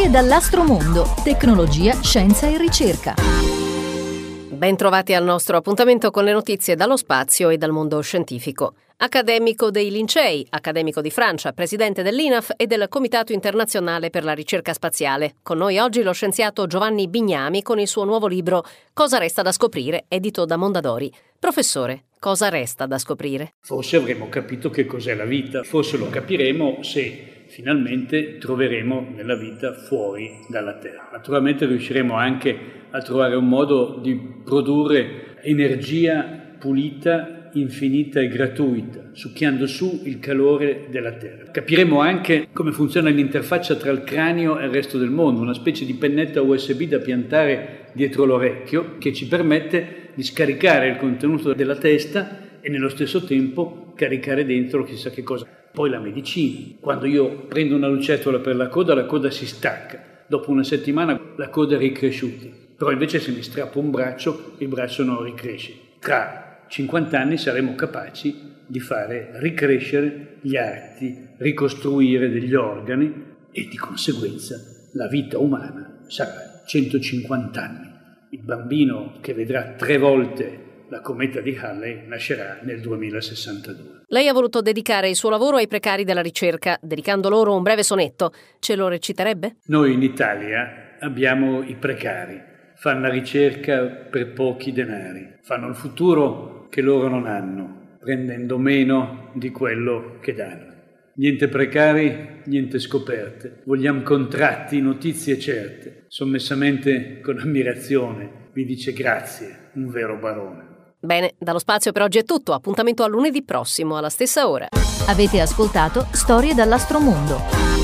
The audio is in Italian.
Storie dall'astromondo, tecnologia, scienza e ricerca. Ben trovati al nostro appuntamento con le notizie dallo spazio e dal mondo scientifico. Accademico dei Lincei, accademico di Francia, presidente dell'INAF e del Comitato Internazionale per la Ricerca Spaziale. Con noi oggi lo scienziato Giovanni Bignami con il suo nuovo libro Cosa resta da scoprire, edito da Mondadori. Professore, cosa resta da scoprire? Forse avremo capito che cos'è la vita, forse lo capiremo se finalmente troveremo nella vita fuori dalla Terra. Naturalmente riusciremo anche a trovare un modo di produrre energia pulita, infinita e gratuita, succhiando su il calore della Terra. Capiremo anche come funziona l'interfaccia tra il cranio e il resto del mondo, una specie di pennetta USB da piantare dietro l'orecchio che ci permette di scaricare il contenuto della testa e nello stesso tempo caricare dentro chissà che cosa. Poi la medicina. Quando io prendo una lucertola per la coda si stacca. Dopo una settimana la coda è ricresciuta. Però invece se mi strappo un braccio, il braccio non ricresce. Tra 50 anni saremo capaci di fare ricrescere gli arti, ricostruire degli organi e di conseguenza la vita umana sarà 150 anni. Il bambino che vedrà 3 volte la cometa di Halley nascerà nel 2062. Lei ha voluto dedicare il suo lavoro ai precari della ricerca, dedicando loro un breve sonetto. Ce lo reciterebbe? Noi in Italia abbiamo i precari. Fanno la ricerca per pochi denari. Fanno il futuro che loro non hanno, prendendo meno di quello che danno. Niente precari, niente scoperte. Vogliamo contratti, notizie certe. Sommessamente, con ammirazione, vi dice grazie, un vero barone. Bene, dallo spazio per oggi è tutto. Appuntamento a lunedì prossimo, alla stessa ora. Avete ascoltato Storie dall'astromondo.